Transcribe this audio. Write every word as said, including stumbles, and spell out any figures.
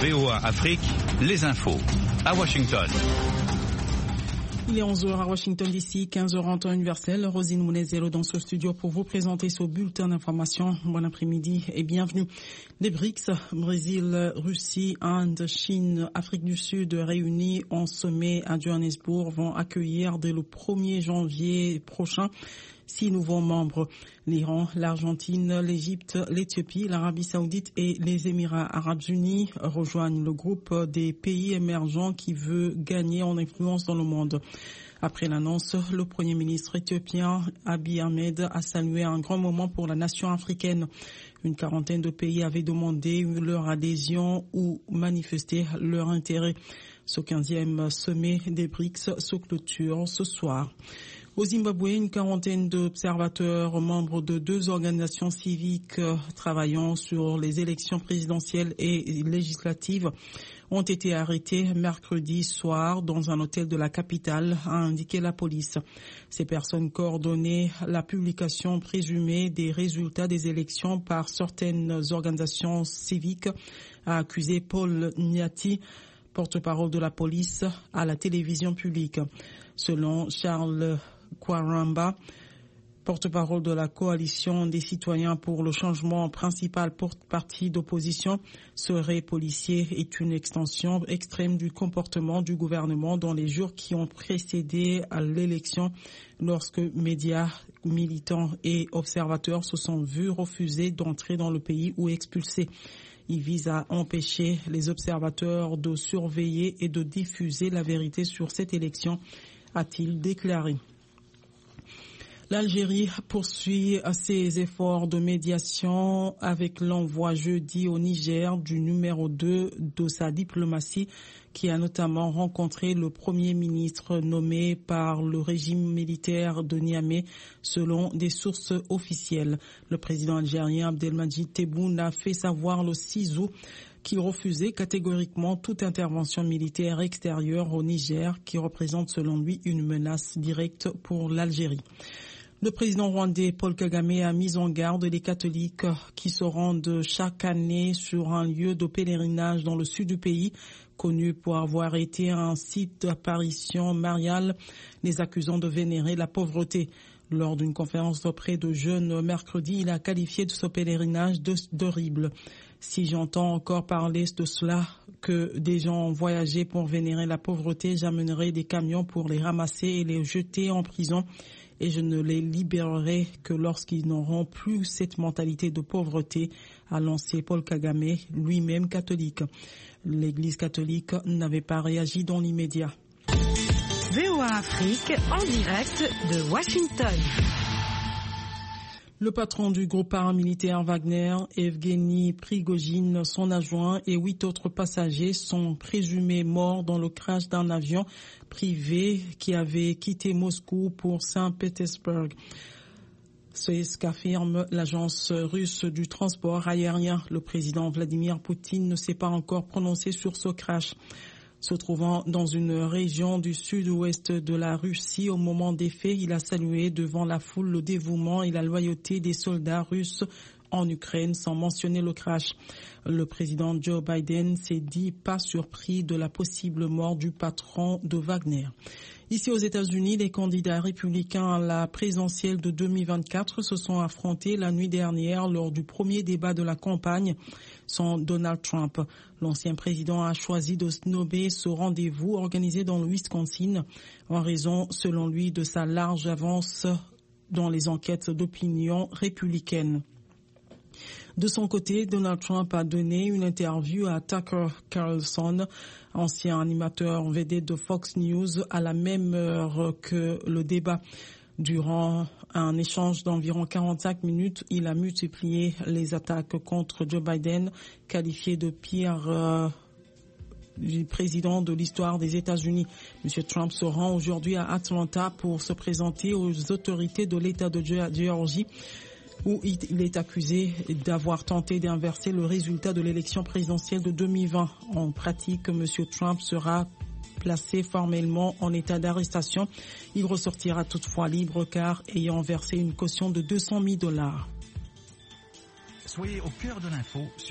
V O A Afrique, les infos. À Washington. Il est onze heures à Washington D C, quinze heures en temps universel. Rosine Mounezelo dans ce studio pour vous présenter ce bulletin d'information. Bon après-midi et bienvenue. Les B R I C, Brésil, Russie, Inde, Chine, Afrique du Sud réunis en sommet à Johannesburg vont accueillir dès le premier janvier prochain six nouveaux membres. L'Iran, l'Argentine, l'Égypte, l'Éthiopie, l'Arabie Saoudite et les Émirats Arabes Unis rejoignent le groupe des pays émergents qui veut gagner en influence dans le monde. Après l'annonce, le Premier ministre éthiopien Abiy Ahmed a salué un grand moment pour la nation africaine. Une quarantaine de pays avaient demandé leur adhésion ou manifesté leur intérêt. Ce quinzième sommet des B R I C se clôture ce soir. Au Zimbabwe, une quarantaine d'observateurs, membres de deux organisations civiques travaillant sur les élections présidentielles et législatives, ont été arrêtés mercredi soir dans un hôtel de la capitale, a indiqué la police. Ces personnes coordonnaient la publication présumée des résultats des élections par certaines organisations civiques, a accusé Paul Nyati, porte-parole de la police, à la télévision publique. Selon Charles Kwaramba, porte-parole de la coalition des citoyens pour le changement, principal parti d'opposition, serait policier est une extension extrême du comportement du gouvernement dans les jours qui ont précédé à l'élection, lorsque médias, militants et observateurs se sont vus refuser d'entrer dans le pays ou expulsés. Il vise à empêcher les observateurs de surveiller et de diffuser la vérité sur cette élection, a-t-il déclaré. L'Algérie poursuit ses efforts de médiation avec l'envoi jeudi au Niger du numéro deux de sa diplomatie, qui a notamment rencontré le Premier ministre nommé par le régime militaire de Niamey, selon des sources officielles. Le président algérien Abdelmadjid Tebboune a fait savoir le six août qu'il refusait catégoriquement toute intervention militaire extérieure au Niger, qui représente selon lui une menace directe pour l'Algérie. Le président rwandais Paul Kagame a mis en garde les catholiques qui se rendent chaque année sur un lieu de pèlerinage dans le sud du pays, connu pour avoir été un site d'apparition mariale, les accusant de vénérer la pauvreté. Lors d'une conférence auprès de jeunes mercredi, il a qualifié de ce pèlerinage d'horrible. Si j'entends encore parler de cela, que des gens ont voyagé pour vénérer la pauvreté, j'amènerai des camions pour les ramasser et les jeter en prison. Et je ne les libérerai que lorsqu'ils n'auront plus cette mentalité de pauvreté, a lancé Paul Kagame, lui-même catholique. L'Église catholique n'avait pas réagi dans l'immédiat. V O A Afrique, en direct de Washington. Le patron du groupe paramilitaire Wagner, Evgeny Prigojine, son adjoint et huit autres passagers sont présumés morts dans le crash d'un avion privé qui avait quitté Moscou pour Saint-Pétersbourg. C'est ce qu'affirme l'agence russe du transport aérien. Le président Vladimir Poutine ne s'est pas encore prononcé sur ce crash. Se trouvant dans une région du sud-ouest de la Russie au moment des faits, il a salué devant la foule le dévouement et la loyauté des soldats russes en Ukraine, sans mentionner le crash. Le président Joe Biden s'est dit pas surpris de la possible mort du patron de Wagner. Ici aux États-Unis, les candidats républicains à la présidentielle de deux mille vingt-quatre se sont affrontés la nuit dernière lors du premier débat de la campagne sans Donald Trump. L'ancien président a choisi de snober ce rendez-vous organisé dans le Wisconsin en raison, selon lui, de sa large avance dans les enquêtes d'opinion républicaines. De son côté, Donald Trump a donné une interview à Tucker Carlson, ancien animateur vedette de Fox News, à la même heure que le débat. Durant un échange d'environ quarante-cinq minutes, il a multiplié les attaques contre Joe Biden, qualifié de pire euh, du président de l'histoire des États-Unis. Monsieur Trump se rend aujourd'hui à Atlanta pour se présenter aux autorités de l'État de Géorgie, où il est accusé d'avoir tenté d'inverser le résultat de l'élection présidentielle de deux mille vingt. En pratique, M. Trump sera placé formellement en état d'arrestation. Il ressortira toutefois libre car ayant versé une caution de deux cent mille dollars. Soyez au cœur de l'info.